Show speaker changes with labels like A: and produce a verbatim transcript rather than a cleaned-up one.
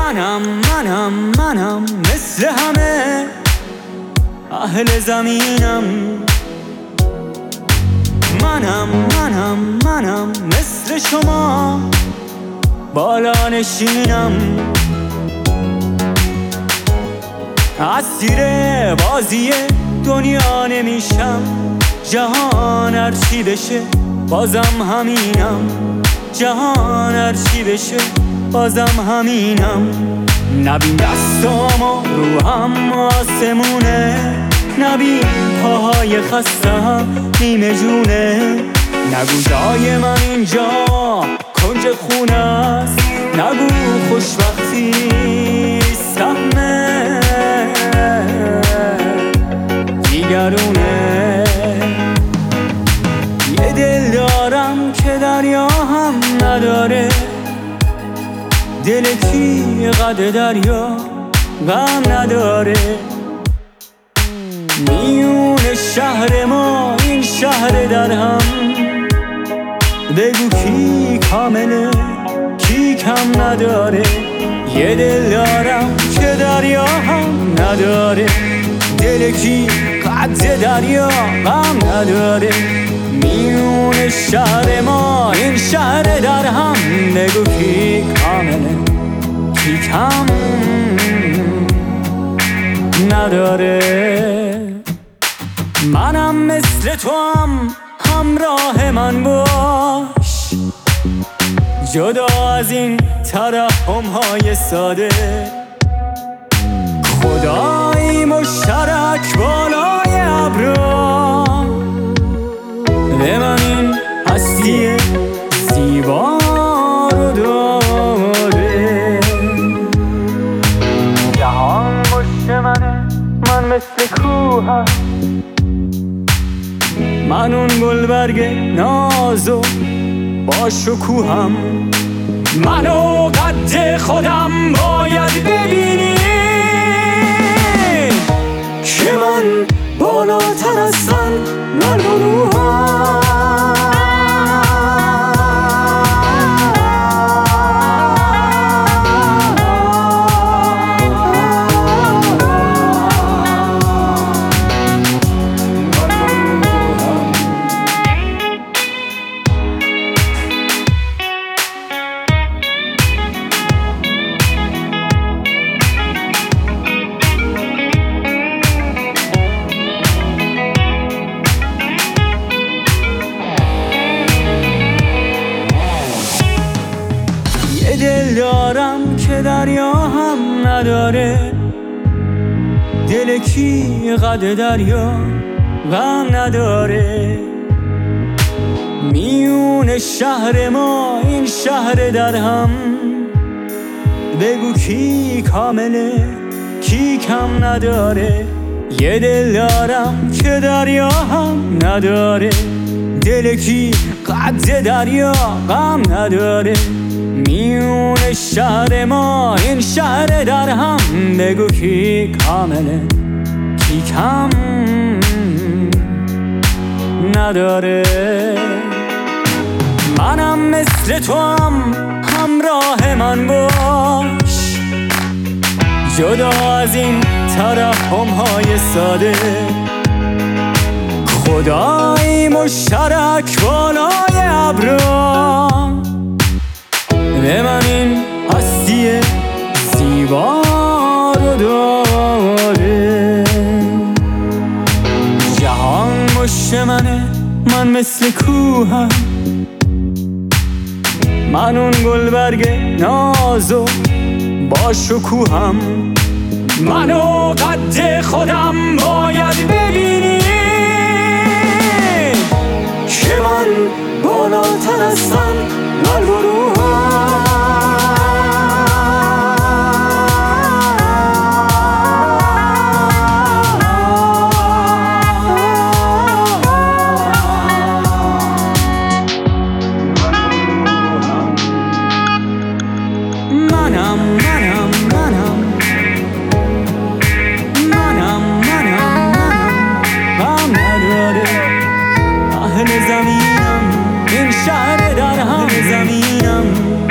A: منم منم منم مثل همه اهل زمینم. منم منم منم مثل شما بالا نشینم. اسیر بازی دنیا نمیشم، جهان هرچی بشه بازم همینم. جهان هرچی بشه بازم همینم. نبین دستامو رو هم آسمونه، نبین پاهای خستم نیمه جونه. نگو جای من اینجا کنج خونه است، نگو خوشبختی سهمه دیگرونه. یه دل دارم که دریا هم نداره، دل کی قد دریا غم نداره. میون شهر ما این شهر در هم، بگو کی کامله کی کم نداره. یه دل دارم که دریا هم نداره، دل کی قد دریا غم نداره. میون شهر ما این شهر در هم، بگو کی کامله کی کم نداره. منم مثل تو هم همراه من باش، جدا از این ترحم های ساده. خدایی مشترک بالای ابرا، به من این هستی زیبا رو داده. جهان پشت منه، من مثل کوهم، من اون گلبرگ نازو با شکوهم. منو قد خودم باید ببینی که من بالاتر از سن نلونوهم. دل دارم که دریا هم نداره، دل کی قد دریا غم نداره. میون شهر ما این شهر در هم، بگو کی کامله کی کم نداره. یه دل دارم که دریا هم نداره، دل کی قد دریا غم نداره. میون شهر ما این شهر در هم، بگو کی کامله کی کم نداره. منم مثل تو هم همراه من باش، جدا از این ترحم های ساده. خدایی مشترک بالای ابرا، به من این هستی زیبا رو داده. جهان پشت منه، من مثل کوهم، من اون گلبرگ نازو با شکوهم. منو قد خودم باید ببینی که من بالاتر از سن نلونوهم. منم منم منم منم منم منم غم نداره. اهل زمینم این شهر در هم زمینم.